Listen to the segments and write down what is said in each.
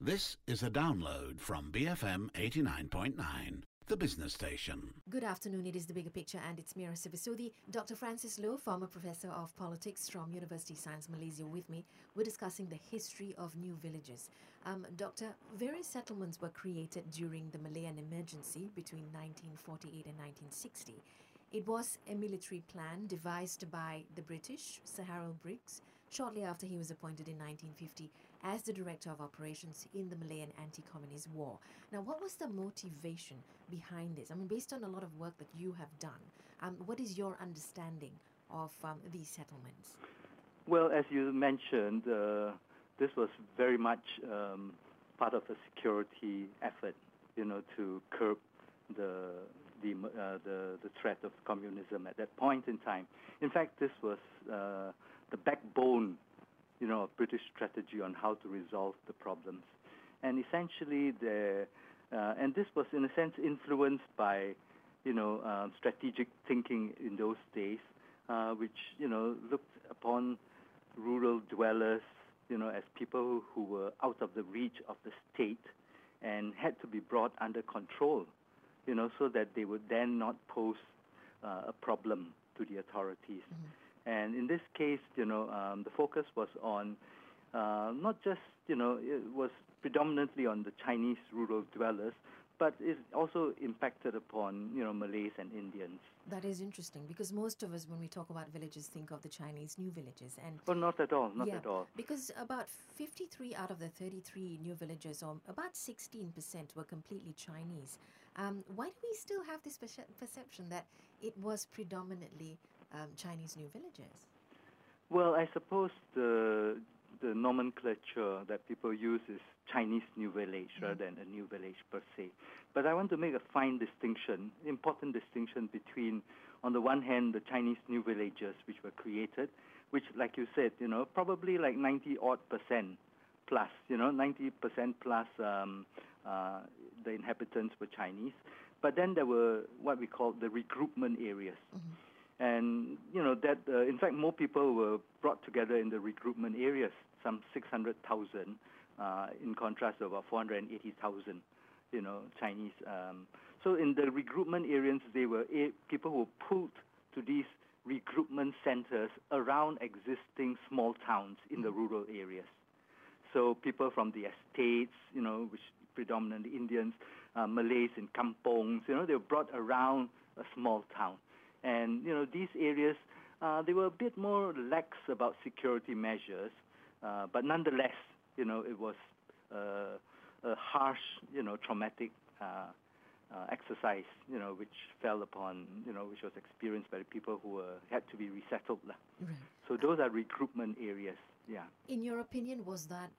This is a download from BFM 89.9, the business station. Good afternoon, it is The Bigger Picture and it's Mira Sibisudi. Dr. Francis Loh, former professor of politics from University of Science Malaysia with me. We're discussing the history of new villages. Doctor, various settlements were created during the Malayan emergency between 1948 and 1960. It was a military plan devised by the British, Sir Harold Briggs, shortly after he was appointed in 1950 as the Director of Operations in the Malayan Anti-Communist War. Now, what was the motivation behind this? I mean, based on a lot of work that you have done, what is your understanding of these settlements? Well, as you mentioned, this was very much part of a security effort, to curb the threat of communism at that point in time. In fact, this was the backbone, of British strategy on how to resolve the problems. And essentially, and this was in a sense influenced by, strategic thinking in those days, which, looked upon rural dwellers, as people who were out of the reach of the state and had to be brought under control, so that they would then not pose a problem to the authorities. Mm-hmm. And in this case, the focus was on not just, it was predominantly on the Chinese rural dwellers, but it also impacted upon, Malays and Indians. That is interesting because most of us, when we talk about villages, think of the Chinese new villages. And not at all, not at all. Because about 53 out of the 33 new villages, or about 16%, were completely Chinese. Why do we still have this perception that it was predominantly Chinese new villages? Well, I suppose the nomenclature that people use is Chinese new village rather than a new village per se. But I want to make a fine distinction, important distinction between, on the one hand, the Chinese new villages which were created, which, like you said, probably like 90% plus, 90% plus the inhabitants were Chinese. But then there were what we call the regroupment areas. Mm-hmm. And, in fact, more people were brought together in the regroupment areas, some 600,000, in contrast to about 480,000, Chinese. So in the regroupment areas, people who were pulled to these regroupment centers around existing small towns in the rural areas. So people from the estates, which predominantly Indians, Malays in kampongs, they were brought around a small town. And, these areas, they were a bit more lax about security measures, but nonetheless, it was a harsh, traumatic exercise, which fell upon, which was experienced by the people who had to be resettled. Right. So those are regroupment areas, yeah. In your opinion, was that,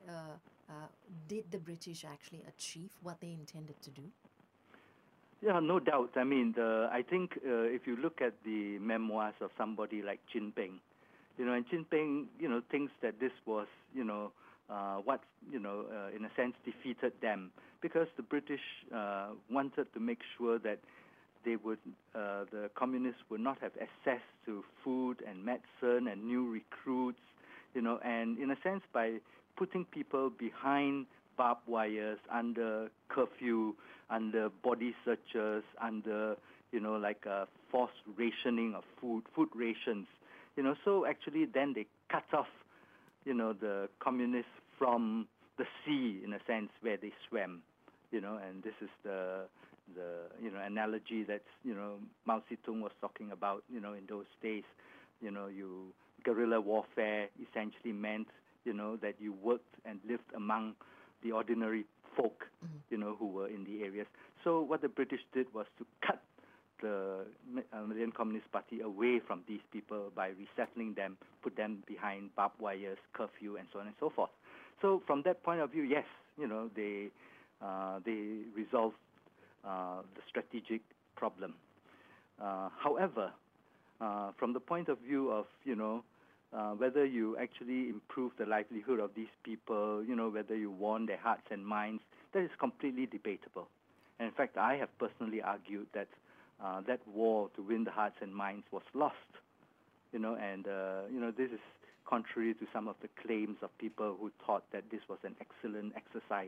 did the British actually achieve what they intended to do? Yeah, no doubt. I mean, I think if you look at the memoirs of somebody like Chin Peng, and Chin Peng, thinks that this was, what, in a sense, defeated them because the British wanted to make sure that they would, the communists would not have access to food and medicine and new recruits, and in a sense, by putting people behind barbed wires, under curfew, under body searches, under, forced rationing of food rations, so actually then they cut off, the communists from the sea, in a sense, where they swam, and this is the analogy that, Mao Zedong was talking about, in those days, guerrilla warfare essentially meant, that you worked and lived among the ordinary folk, who were in the areas. So what the British did was to cut the Malayan Communist Party away from these people by resettling them, put them behind barbed wires, curfew, and so on and so forth. So from that point of view, yes, they resolved the strategic problem. However, from the point of view of, whether you actually improve the livelihood of these people, whether you won their hearts and minds, that is completely debatable. And in fact, I have personally argued that that war to win the hearts and minds was lost, and this is contrary to some of the claims of people who thought that this was an excellent exercise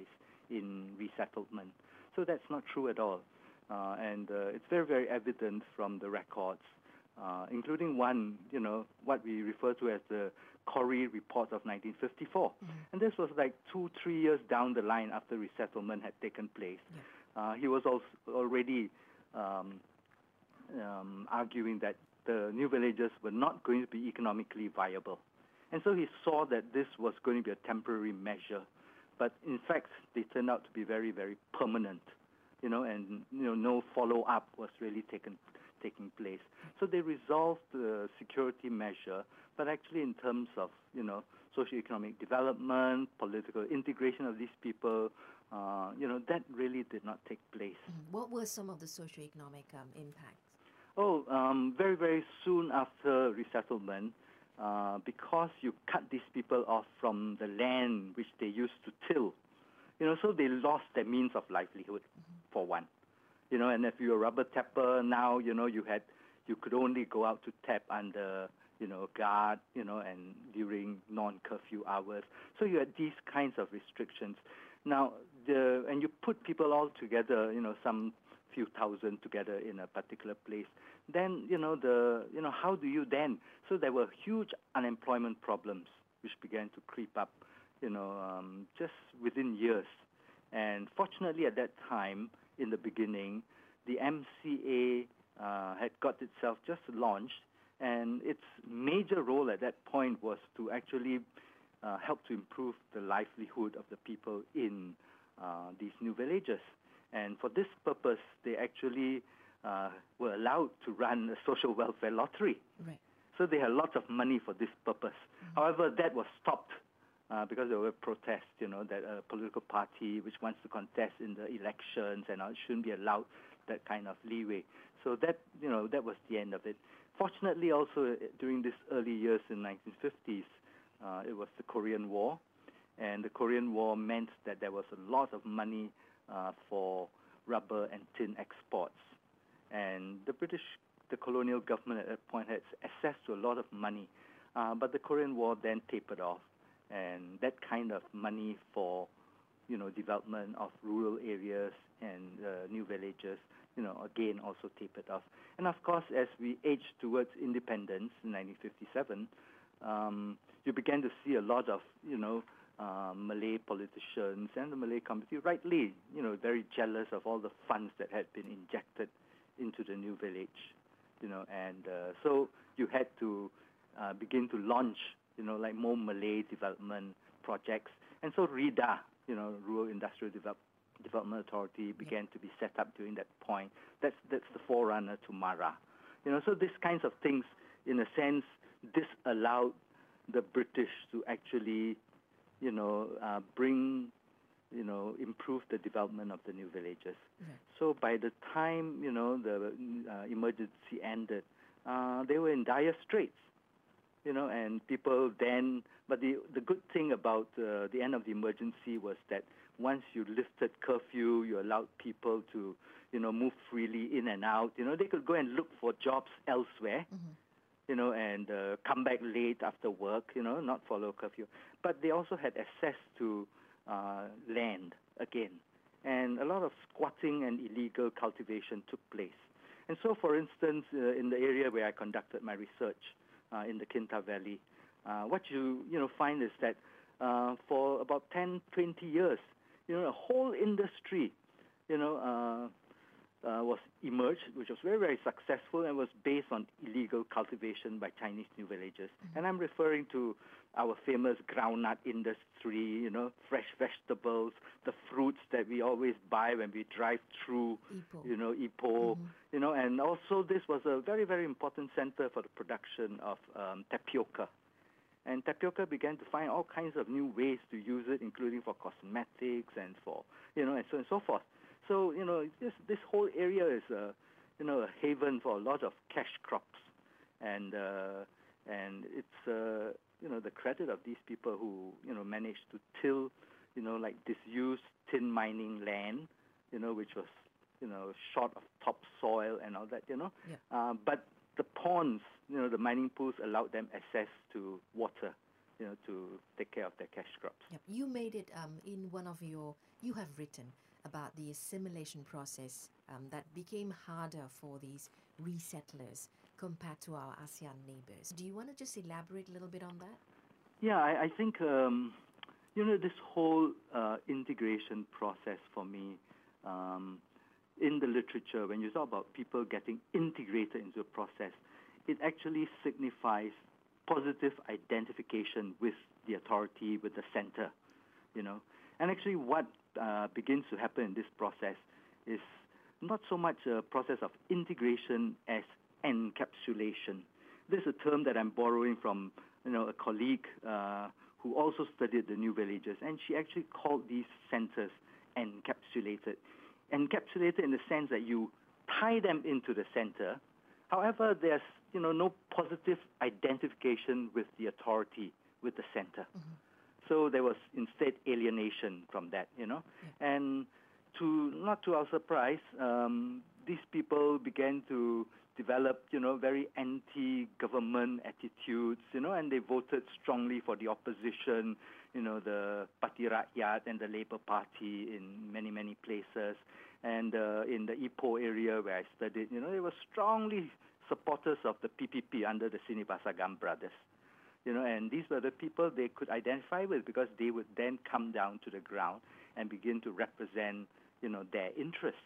in resettlement. So that's not true at all. And it's very, very evident from the records, including one, what we refer to as the Corrie Report of 1954. And this was like 2-3 years down the line after resettlement had taken place. He was also already arguing that the new villages were not going to be economically viable. And so he saw that this was going to be a temporary measure. But in fact, they turned out to be very, very permanent, and no follow-up was really taking place. So they resolved the security measure, but actually in terms of, socioeconomic development, political integration of these people, that really did not take place. What were some of the socioeconomic impacts? Very, very soon after resettlement, because you cut these people off from the land which they used to till, so they lost their means of livelihood, for one. And if you're a rubber tapper now, you could only go out to tap under, guard, and during non-curfew hours. So you had these kinds of restrictions. Now, and you put people all together, some few thousand together in a particular place, then, how do you then? So there were huge unemployment problems which began to creep up, just within years. And fortunately at that time, in the beginning, the MCA had got itself just launched, and its major role at that point was to actually help to improve the livelihood of the people in these new villages. And for this purpose, they actually were allowed to run a social welfare lottery. Right. So they had lots of money for this purpose. However, that was stopped because there were protests, that a political party which wants to contest in the elections and shouldn't be allowed that kind of leeway. So that, that was the end of it. Fortunately, also during these early years in 1950s, it was the Korean War, and the Korean War meant that there was a lot of money for rubber and tin exports. And the colonial government at that point had access to a lot of money. But the Korean War then tapered off. And that kind of money for, development of rural areas and new villages, again also tapered off. And of course, as we aged towards independence in 1957, you began to see a lot of, Malay politicians and the Malay community, rightly, very jealous of all the funds that had been injected into the new village, and so you had to begin to launch, like more Malay development projects. And so RIDA, Rural Industrial Development Authority, began to be set up during that point. That's the forerunner to MARA. So these kinds of things, in a sense, disallowed the British to actually, improve the development of the new villages. So by the time, the emergency ended, they were in dire straits, and people then, but the good thing about the end of the emergency was that once you lifted curfew, you allowed people to, move freely in and out. They could go and look for jobs elsewhere, and come back late after work, not follow curfew. But they also had access to land again. And a lot of squatting and illegal cultivation took place. And so, for instance, in the area where I conducted my research, in the Kinta Valley, what you find is that for about 10, 20 years, a whole industry, was emerged, which was very, very successful and was based on illegal cultivation by Chinese new villagers. And I'm referring to our famous groundnut industry, fresh vegetables, the fruits that we always buy when we drive through, Ipoh, and also this was a very, very important center for the production of tapioca. And tapioca began to find all kinds of new ways to use it, including for cosmetics and for, and so on and so forth. So, this whole area is, a haven for a lot of cash crops. And it's, the credit of these people who, managed to till, like disused tin mining land, which was, short of topsoil and all that, But the ponds, the mining pools allowed them access to water. to take care of their cash crops. Yep. You made it in one of you have written about the assimilation process that became harder for these resettlers compared to our ASEAN neighbors. Do you want to just elaborate a little bit on that? Yeah, I think, this whole integration process for me, in the literature, when you talk about people getting integrated into a process, it actually signifies positive identification with the authority, with the center, And actually what begins to happen in this process is not so much a process of integration as encapsulation. This is a term that I'm borrowing from, a colleague who also studied the New Villages, and she actually called these centers encapsulated. Encapsulated in the sense that you tie them into the center. However, there's, no positive identification with the authority, with the center. Mm-hmm. So there was instead alienation from that, And not to our surprise, these people began to develop, very anti-government attitudes, and they voted strongly for the opposition, the Parti Rakyat and the Labour Party in many, many places. And in the Ipoh area where I studied, they were strongly supporters of the PPP under the Sinibasagam brothers. And these were the people they could identify with because they would then come down to the ground and begin to represent, their interests.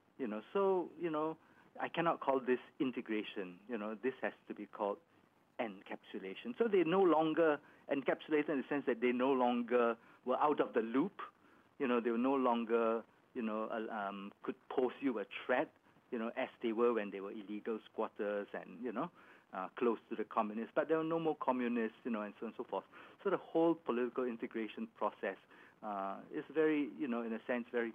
So, I cannot call this integration. This has to be called encapsulation. So they no longer encapsulated in the sense that they no longer were out of the loop. They were no longer, could pose you a threat, as they were when they were illegal squatters and, close to the communists. But there were no more communists, and so on and so forth. So the whole political integration process is very, in a sense, very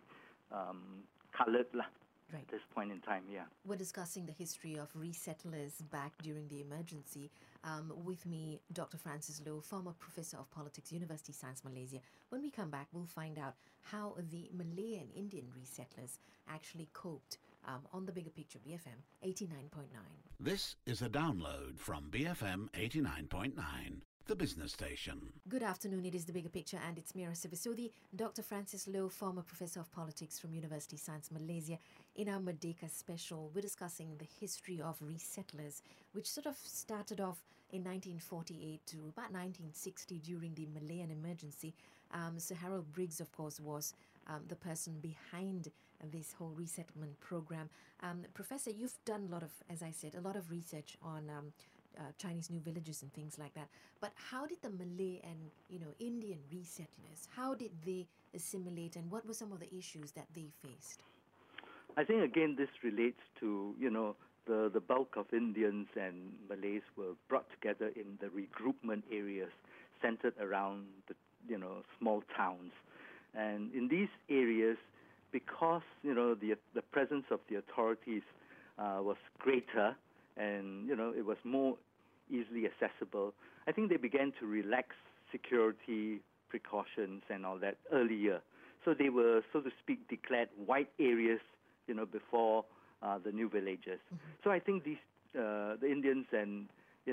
colored Right. at this point in time, yeah. We're discussing the history of resettlers back during the emergency. With me, Dr. Francis Loh, former professor of politics, University of Science Malaysia. When we come back, we'll find out how the Malay and Indian resettlers actually coped on the Bigger Picture, BFM 89.9. This is a download from BFM 89.9, the business station. Good afternoon, it is The Bigger Picture and it's Mira Sivasudi, Dr. Francis Loh, former professor of politics from University of Science Malaysia. In our Merdeka special, we're discussing the history of resettlers, which sort of started off in 1948 to about 1960 during the Malayan emergency. Sir Harold Briggs, of course, was the person behind this whole resettlement program. Professor, you've done a lot of research on Chinese new villages and things like that. But how did the Malay and Indian resettlers, how did they assimilate, and what were some of the issues that they faced? I think again this relates to the bulk of Indians and Malays were brought together in the regroupment areas centered around the small towns, and in these areas, because the presence of the authorities was greater and it was more easily accessible, I think they began to relax security precautions and all that earlier. So they were, so to speak, declared white areas before the new villages. Mm-hmm. So I think these the Indians and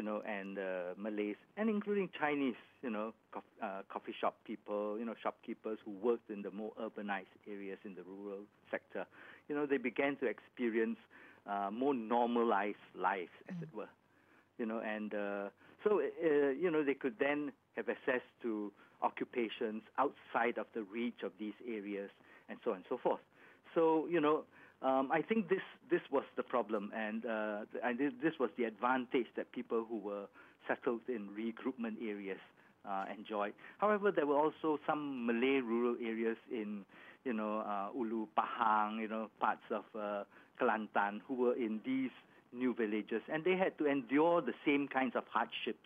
Malays, and including Chinese, coffee shop people, shopkeepers who worked in the more urbanized areas in the rural sector, they began to experience more normalized lives, as it were, and so they could then have access to occupations outside of the reach of these areas, and so on and so forth. So I think this was the problem, and this was the advantage that people who were settled in regroupment areas enjoyed. However, there were also some Malay rural areas in Ulu Pahang, parts of Kelantan, who were in these new villages, and they had to endure the same kinds of hardships,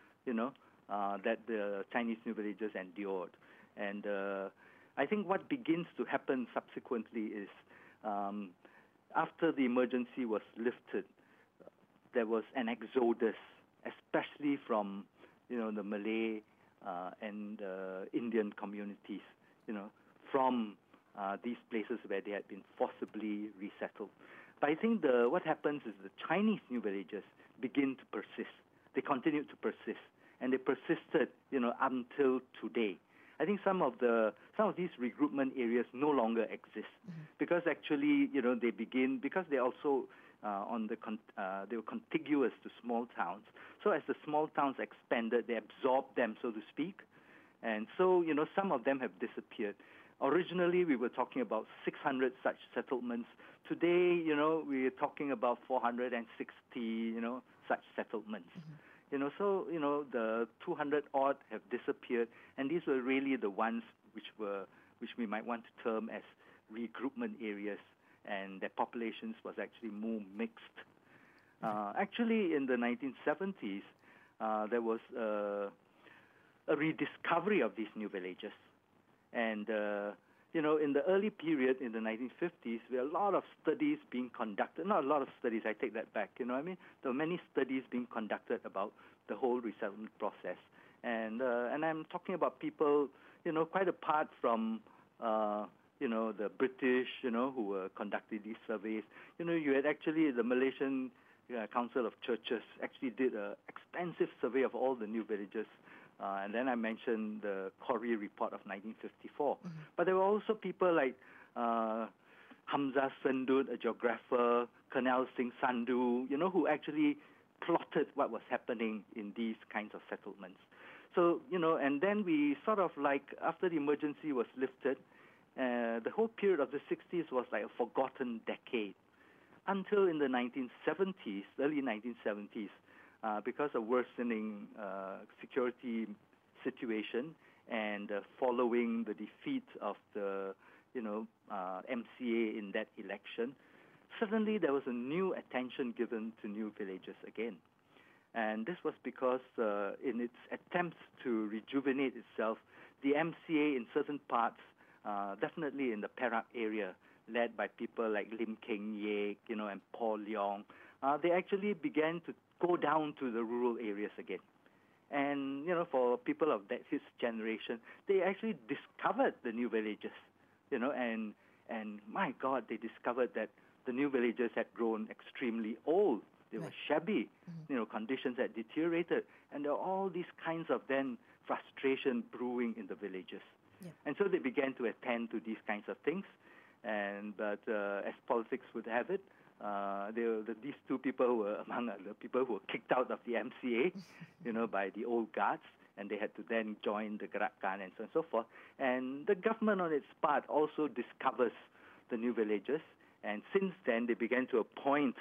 that the Chinese new villages endured. And I think what begins to happen subsequently is after the emergency was lifted, there was an exodus, especially from the Malay and Indian communities, from these places where they had been forcibly resettled. But I think what happens is the Chinese new villages begin to persist. They continue to persist. and they persisted, until today. I think some of these regroupment areas no longer exist because actually, they begin because they also they were contiguous to small towns. So as the small towns expanded, they absorbed them, so to speak, and so some of them have disappeared. Originally, we were talking about 600 such settlements. Today, we are talking about 460, such settlements. So the 200 odd have disappeared, and these were really the ones which we might want to term as regroupment areas, and their populations was actually more mixed. Actually, in the 1970s, there was a rediscovery of these new villages, and in the early period in the 1950s, there were a lot of studies being conducted. Not a lot of studies, I take that back. There were many studies being conducted about the whole resettlement process, and I'm talking about people, quite apart from the British, who were conducting these surveys. You had actually the Malaysian Council of Churches actually did an extensive survey of all the new villages. And then I mentioned the Corrie report of 1954. But there were also people like Hamzah Sendut, a geographer, Colonel Singh Sandhu, who actually plotted what was happening in these kinds of settlements. So, and then we sort of after the emergency was lifted, the whole period of the 60s was like a forgotten decade until in the 1970s, early 1970s, because of worsening security situation and following the defeat of the MCA in that election, suddenly there was a new attention given to new villages again. And this was because in its attempts to rejuvenate itself, the MCA in certain parts, definitely in the Perak area, led by people like Lim Keng Yek, and Paul Leong, they actually began to go down to the rural areas again. And, for people of his generation, they actually discovered the new villages, and my God, they discovered that the new villages had grown extremely old. They were shabby, conditions had deteriorated, and there were all these kinds of then frustration brewing in the villages. Yeah. And so they began to attend to these kinds of things, but as politics would have it, these two people were among the people who were kicked out of the MCA, by the old guards, and they had to then join the Gerakan and so on and so forth. And the government on its part also discovers the new villages, and since then they began to appoint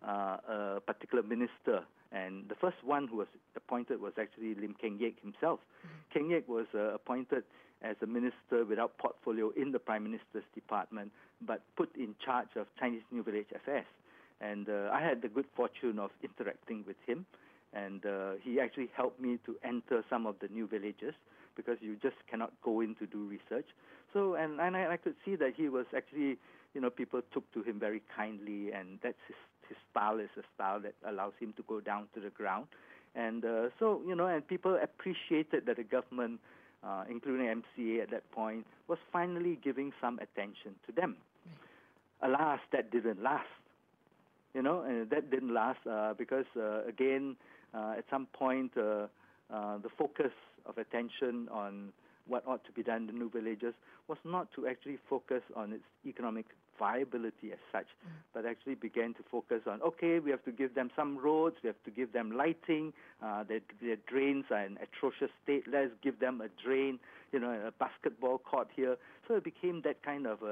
a particular minister. And the first one who was appointed was actually Lim Keng Yek himself. Keng Yek was appointed as a minister without portfolio in the Prime Minister's department, but put in charge of Chinese New Village Affairs. And I had the good fortune of interacting with him, and he actually helped me to enter some of the new villages because you just cannot go in to do research. So, and I could see that he was actually, people took to him very kindly, and that's his style is a style that allows him to go down to the ground. And so, and people appreciated that the government, including MCA at that point, was finally giving some attention to them. Alas, that didn't last. And that didn't last because, again, at some point, the focus of attention on what ought to be done in the new villages was not to actually focus on its economic viability as such, but actually began to focus on, okay, we have to give them some roads, we have to give them lighting, their drains are in atrocious state, let's give them a drain, a basketball court here. So it became that kind of,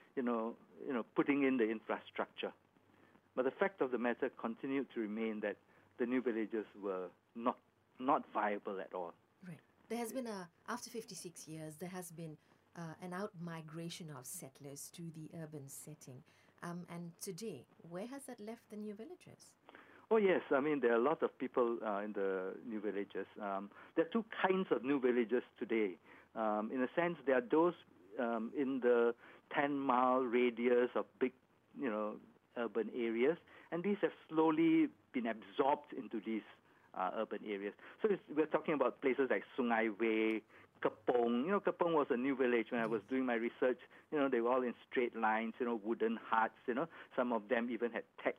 putting in the infrastructure. But the fact of the matter continued to remain that the new villages were not viable at all. Right. There has been after 56 years, there has been an out-migration of settlers to the urban setting. And today, where has that left the new villages? Oh, yes. I mean, there are a lot of people in the new villages. There are two kinds of new villages today. In a sense, there are those in the 10-mile radius of big, urban areas, and these have slowly been absorbed into these urban areas. So we're talking about places like Sungai Way, Kepong. Kepong was a new village when I was doing my research. They were all in straight lines, wooden huts. Some of them even had thatched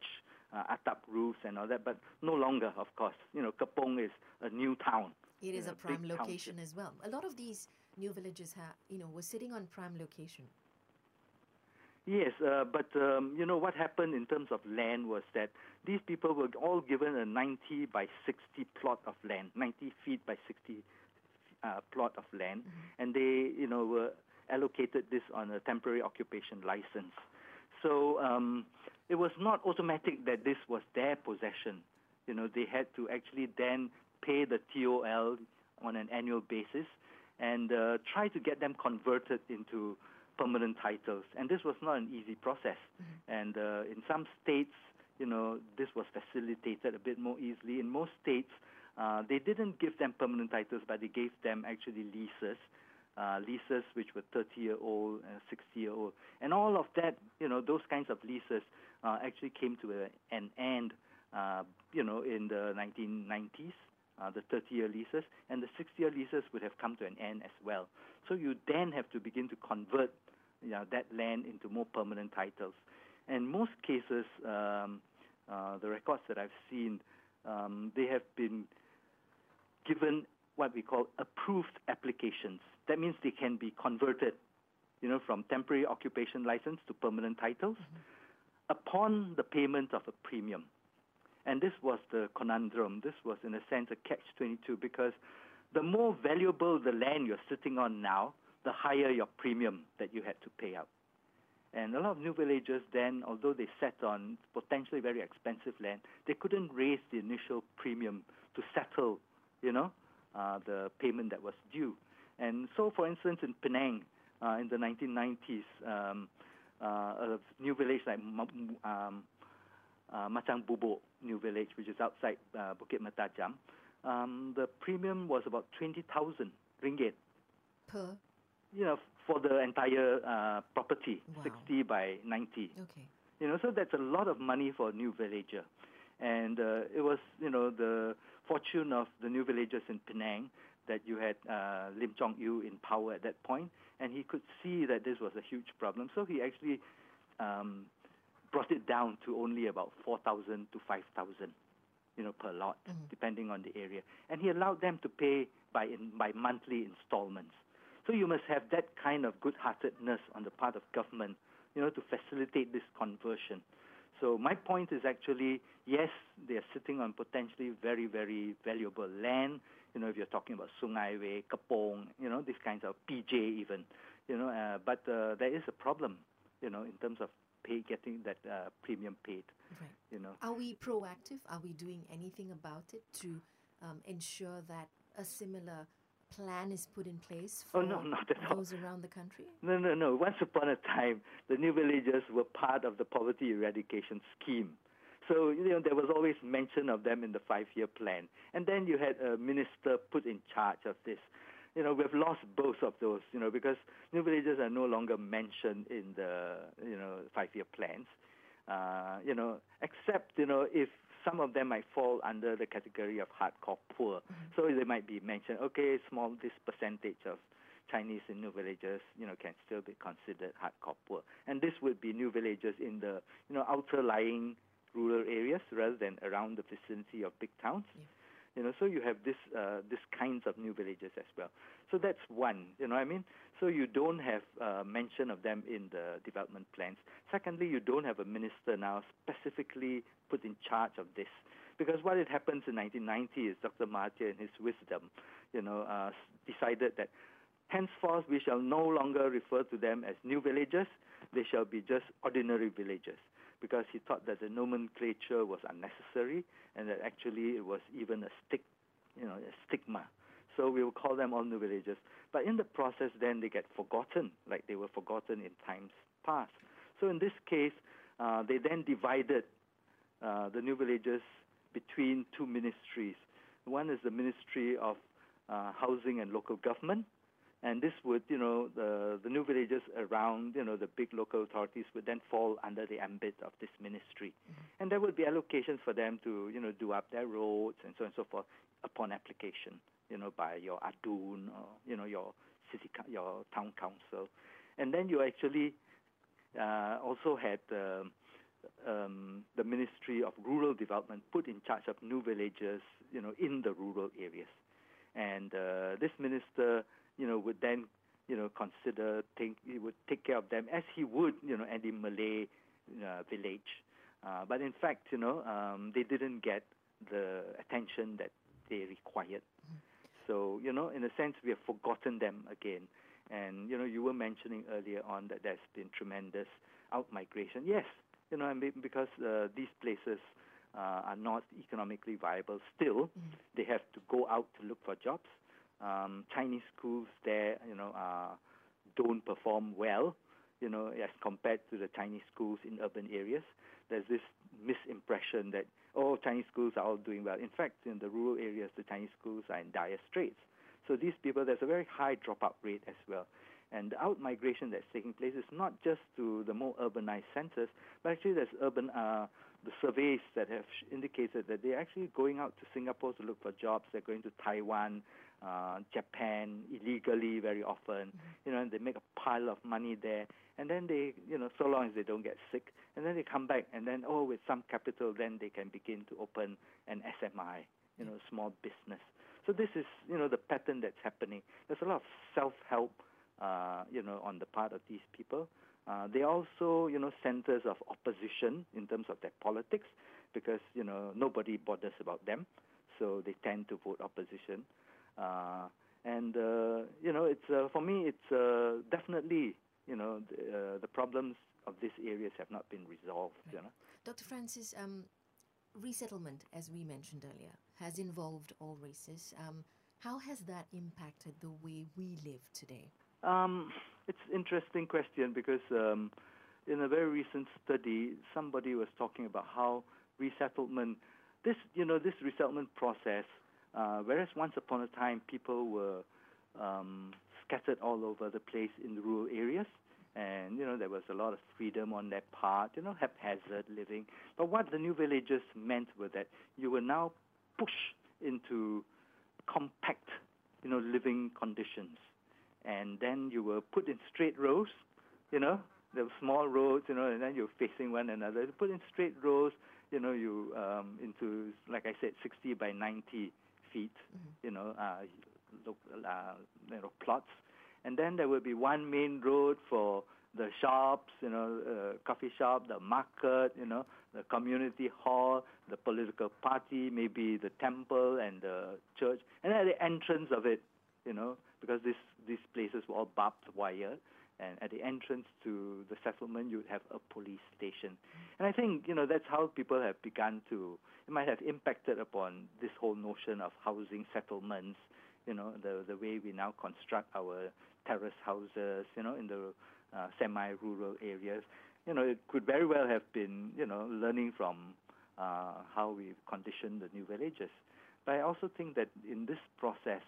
atap roofs and all that, but no longer, of course. Kapong is a new town. It is a prime big location township. as well. A lot of these new villages were sitting on prime location. Yes, but what happened in terms of land was that these people were all given a 90 by 60 plot of land, 90 feet by 60 plot of land, and they, were allocated this on a temporary occupation license. So it was not automatic that this was their possession. They had to actually then pay the TOL on an annual basis and try to get them converted into permanent titles. And this was not an easy process. And in some states, this was facilitated a bit more easily. In most states, they didn't give them permanent titles, but they gave them actually leases. Leases which were 30-year-old and 60-year-old. And all of that, those kinds of leases actually came to an end, in the 1990s, the 30-year leases, and the 60-year leases would have come to an end as well. So you then have to begin to convert that land into more permanent titles. And most cases, the records that I've seen, they have been given what we call approved applications. That means they can be converted, from temporary occupation license to permanent titles upon the payment of a premium. And this was the conundrum. This was, in a sense, a catch-22, because the more valuable the land you're sitting on now, the higher your premium that you had to pay out. And a lot of new villagers then, although they sat on potentially very expensive land, they couldn't raise the initial premium to settle, the payment that was due. And so, for instance, in Penang, in the 1990s, a new village like Macang Bubok New Village, which is outside Bukit Metajam, the premium was about 20,000 ringgit Per? For the entire property, Wow. 60 by 90. Okay. So that's a lot of money for a new villager. And it was, the fortune of the new villagers in Penang that you had Lim Chong Yu in power at that point, and he could see that this was a huge problem. So he actually brought it down to only about 4,000 to 5,000, per lot, depending on the area. And he allowed them to pay by monthly installments. So you must have that kind of good-heartedness on the part of government, to facilitate this conversion. So my point is actually, yes, they are sitting on potentially very, very valuable land. If you're talking about Sungai Way, Kapong, these kinds of PJ even, but there is a problem, in terms of getting that premium paid. Right. Are we proactive? Are we doing anything about it to ensure that a similar plan is put in place for not at all. those around the country? No. Once upon a time, the new villagers were part of the poverty eradication scheme. So, there was always mention of them in the 5-year plan. And then you had a minister put in charge of this. We've lost both of those, because new villagers are no longer mentioned in the, 5-year plans. Except, if some of them might fall under the category of hardcore poor. So they might be mentioned, this percentage of Chinese in new villages, can still be considered hardcore poor. And this would be new villages in the, outer lying rural areas rather than around the vicinity of big towns. So you have this kinds of new villages as well. So that's one, So you don't have mention of them in the development plans. Secondly, you don't have a minister now specifically put in charge of this. Because what had happens in 1990 is Dr. Mahathir, in his wisdom, decided that henceforth we shall no longer refer to them as new villages. They shall be just ordinary villages. Because he thought that the nomenclature was unnecessary and that actually it was even a stigma. So we will call them all new villages. But in the process, then they get forgotten, like they were forgotten in times past. So in this case, they then divided the new villages between two ministries. One is the Ministry of Housing and Local Government, and this would, the new villages around, the big local authorities would then fall under the ambit of this ministry. And there would be allocations for them to, do up their roads and so on and so forth upon application, by your ADUN or, your town council. And then you actually also had the Ministry of Rural Development put in charge of new villages, in the rural areas. And this minister, would then, he would take care of them as he would, any Malay village. But in fact, they didn't get the attention that they required. So, in a sense, we have forgotten them again. And, you were mentioning earlier on that there's been tremendous out-migration. Yes, because these places are not economically viable still. They have to go out to look for jobs. Chinese schools there, don't perform well, as compared to the Chinese schools in urban areas. There's this misimpression that, Chinese schools are all doing well. In fact, in the rural areas, the Chinese schools are in dire straits. So these people, there's a very high dropout rate as well. And the out-migration that's taking place is not just to the more urbanized centers, but actually there's the surveys that have indicated that they're actually going out to Singapore to look for jobs. They're going to Taiwan, Japan illegally very often, and they make a pile of money there. And then they, so long as they don't get sick, and then they come back, and then, with some capital, then they can begin to open an SMI, small business. So this is, the pattern that's happening. There's a lot of self-help, on the part of these people. They also, centers of opposition in terms of their politics because, nobody bothers about them. So they tend to vote opposition. It's for me, it's definitely, the problems of these areas have not been resolved. Right. Dr. Francis, resettlement, as we mentioned earlier, has involved all races. How has that impacted the way we live today? It's an interesting question because in a very recent study, somebody was talking about how resettlement, this resettlement process, whereas once upon a time people were scattered all over the place in the rural areas, and, there was a lot of freedom on their part, haphazard living. But what the new villages meant was that you were now pushed into compact, living conditions. And then you were put in straight rows, there were small roads, and then you're facing one another. You put in straight rows, you into, like I said, 60 by 90 feet, plots. And then there would be one main road for the shops, coffee shop, the market, the community hall, the political party, maybe the temple and the church. And at the entrance of it, because these places were all barbed wire, and at the entrance to the settlement, you would have a police station. And I think, that's how people have begun to, it might have impacted upon this whole notion of housing settlements, the way we now construct our terrace houses, in the semi-rural areas. It could very well have been, learning from how we condition the new villages. But I also think that in this process,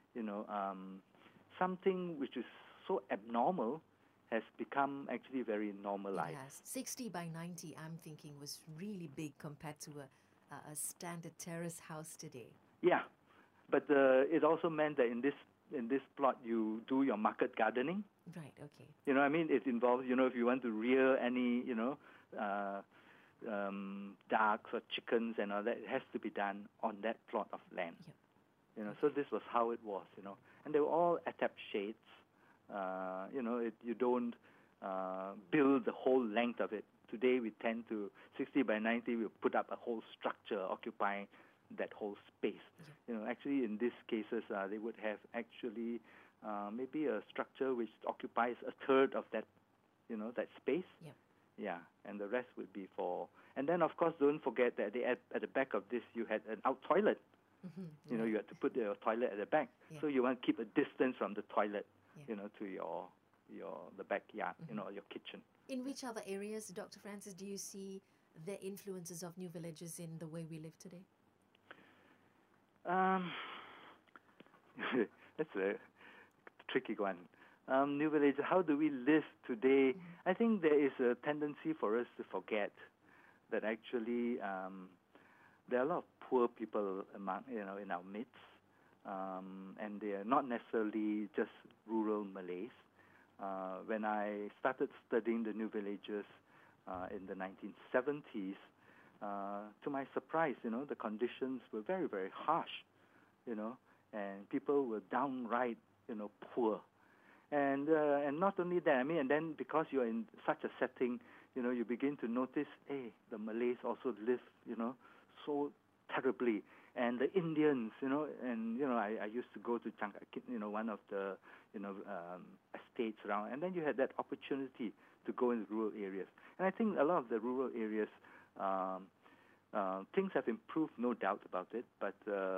something which is so abnormal has become actually very normalized. It has. 60 by 90, I'm thinking, was really big compared to a standard terrace house today. Yeah, but it also meant that in this plot you do your market gardening. Right, okay. It involves, if you want to rear any, ducks or chickens and all that, it has to be done on that plot of land. Yep. So this was how it was, And they were all attap shades. You don't build the whole length of it. Today we tend to, 60 by 90, we put up a whole structure occupying that whole space. Actually in these cases, they would have actually maybe a structure which occupies a third of that, that space. Yep. Yeah, and the rest would be for... And then, of course, don't forget that at the back of this, you had an out toilet. Mm-hmm. You had to put your toilet at the back. Yeah. So you want to keep a distance from the toilet, Yeah. To the backyard, your kitchen. In which other areas, Dr. Francis, do you see the influences of new villages in the way we live today? That's a tricky one. New villages, how do we live today? Mm-hmm. I think there is a tendency for us to forget that actually there are a lot of poor people among, in our midst, and they are not necessarily just rural Malays. When I started studying the new villages in the 1970s, to my surprise, the conditions were very, very harsh, and people were downright, poor. And not only that, and then because you're in such a setting, you begin to notice, hey, the Malays also live, so terribly. And the Indians, I used to go to Changkat, one of the, estates around, and then you had that opportunity to go in rural areas. And I think a lot of the rural areas, things have improved, no doubt about it, but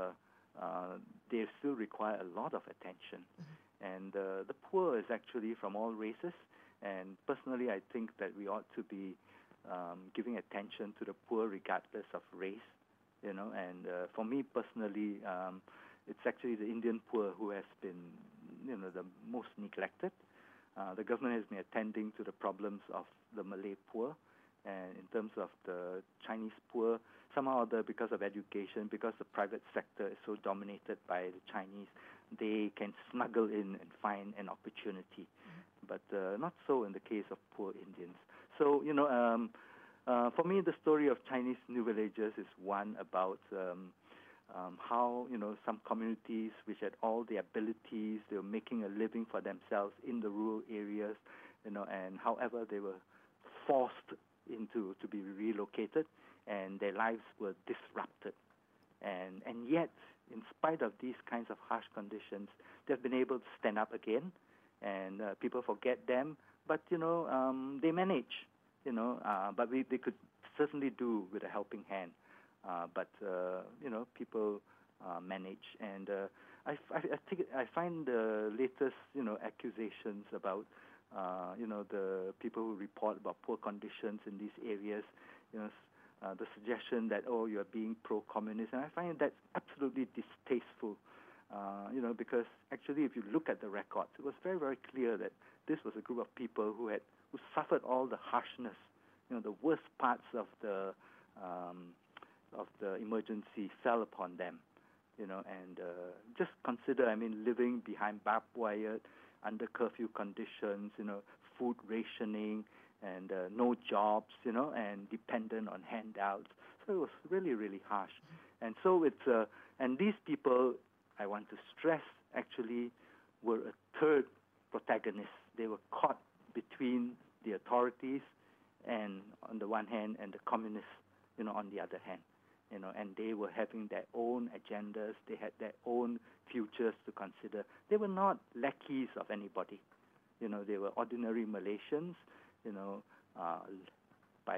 they still require a lot of attention. Mm-hmm. And the poor is actually from all races, and personally I think that we ought to be giving attention to the poor regardless of race. And for me personally, it's actually the Indian poor who has been, the most neglected. The government has been attending to the problems of the Malay poor, and in terms of the Chinese poor, somehow or other, because of education, because the private sector is so dominated by the Chinese, they can smuggle in and find an opportunity. Mm-hmm. But not so in the case of poor Indians. So, for me, the story of Chinese New Villagers is one about how, some communities which had all the abilities, they were making a living for themselves in the rural areas, and however they were forced to be relocated, and their lives were disrupted. And yet, in spite of these kinds of harsh conditions, they've been able to stand up again, and people forget them, but, they manage. But they could certainly do with a helping hand. But people manage, and I find the latest, accusations about, the people who report about poor conditions in these areas, the suggestion that, you're being pro-communist, and I find that's absolutely distasteful, because actually if you look at the records, it was very, very clear that this was a group of people who suffered all the harshness, the worst parts of the emergency fell upon them, and just consider, living behind barbed wire, under curfew conditions, food rationing, and no jobs, and dependent on handouts. So it was really, really harsh. And so it's, and these people, I want to stress, actually were a third protagonist. They were caught between the authorities and on the one hand, and the communists, on the other hand, and they were having their own agendas. They had their own futures to consider. They were not lackeys of anybody. They were ordinary Malaysians, by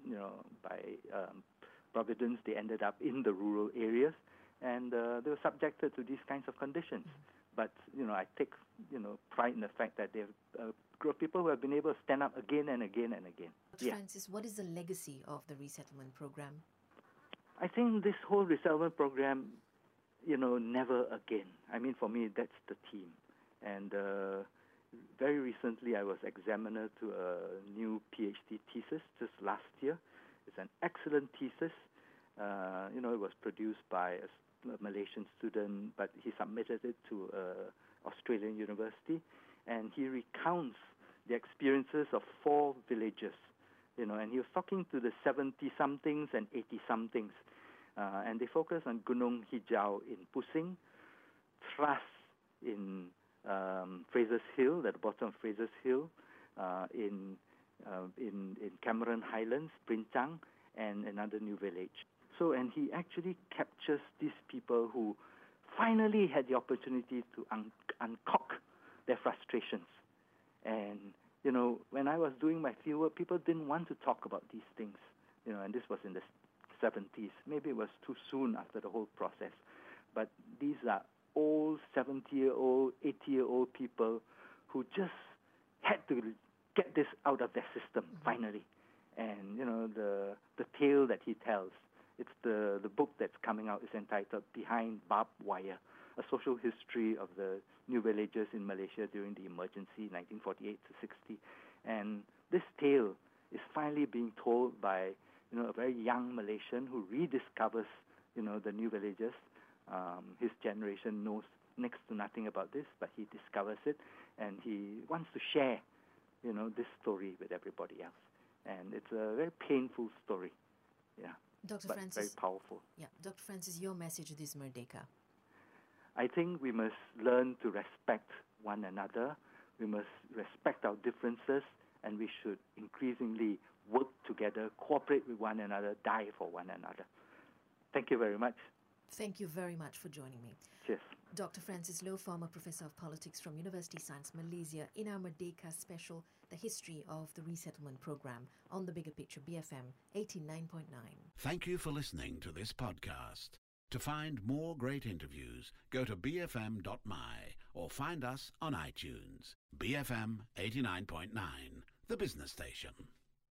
providence, they ended up in the rural areas, and they were subjected to these kinds of conditions. But, I take, pride in the fact that they're a group of people who have been able to stand up again and again and again. Francis, what is the legacy of the resettlement program? I think this whole resettlement program, never again. For me, that's the theme. And very recently, I was examiner to a new PhD thesis just last year. It's an excellent thesis. It was produced by a Malaysian student, but he submitted it to an Australian university, and he recounts the experiences of 4 villages, and he was talking to the 70-somethings and 80-somethings, and they focus on Gunung Hijau in Pusing, Thras in Fraser's Hill, at the bottom of Fraser's Hill, in Cameron Highlands, Princang, and another new village. So, and he actually captures these people who finally had the opportunity to uncock their frustrations. And, when I was doing my fieldwork, people didn't want to talk about these things, and this was in the 70s. Maybe it was too soon after the whole process. But these are old 70-year-old, 80-year-old people who just had to get this out of their system, finally. And, the tale that he tells, it's the book that's coming out is entitled Behind Barbed Wire, a social history of the new villages in Malaysia during the emergency, 1948 to 60. And this tale is finally being told by, a very young Malaysian who rediscovers, the new villages. His generation knows next to nothing about this, but he discovers it, and he wants to share, this story with everybody else. And it's a very painful story. Yeah. Dr. But Francis. very powerful. Yeah, Dr. Francis, your message this Merdeka. I think we must learn to respect one another. We must respect our differences, and we should increasingly work together, cooperate with one another, die for one another. Thank you very much. Thank you very much for joining me. Cheers. Dr. Francis Loh, former professor of politics from University Science Malaysia, in our Merdeka special, the history of the resettlement program on the Bigger Picture, BFM 89.9. Thank you for listening to this podcast. To find more great interviews, go to bfm.my or find us on iTunes. BFM 89.9, the business station.